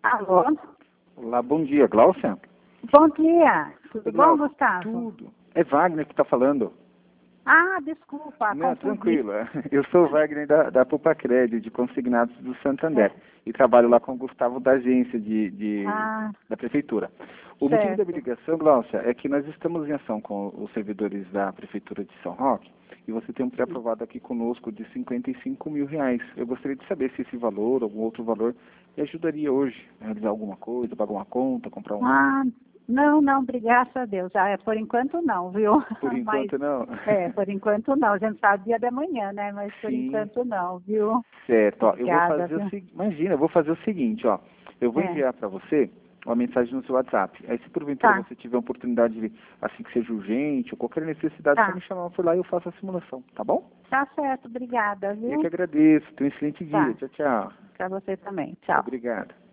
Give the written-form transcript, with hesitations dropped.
Alô? Olá, bom dia, Gláucia? Bom dia. Tudo bom, Gustavo? Tudo. É Wagner que está falando. Ah, desculpa. Não, confundi. tranquilo. Eu sou o Wagner da Pupacred, de Consignados do Santander. E trabalho lá com o Gustavo da agência da Prefeitura. O motivo da minha ligação, Gláucia, é que nós estamos em ação com os servidores da Prefeitura de São Roque e você tem um pré-aprovado aqui conosco de R$55 mil. Eu gostaria de saber se esse valor, algum outro valor, me ajudaria hoje a realizar alguma coisa, pagar uma conta, comprar um... Não, graças a Deus. Por enquanto não, viu? Por enquanto não? Por enquanto não. A gente sabe dia da manhã, né? Mas por enquanto não, viu? Certo, ó, Obrigada, eu vou fazer o seguinte, imagina, eu vou fazer o seguinte, ó, eu vou enviar para você uma mensagem no seu WhatsApp. Aí se porventura você tiver oportunidade, assim que seja urgente, ou qualquer necessidade, só me chamar por lá e eu faço a simulação, tá bom? Tá certo, obrigada, viu? Eu que agradeço, tenha um excelente dia. Tchau, tchau. Para você também, tchau. Obrigado.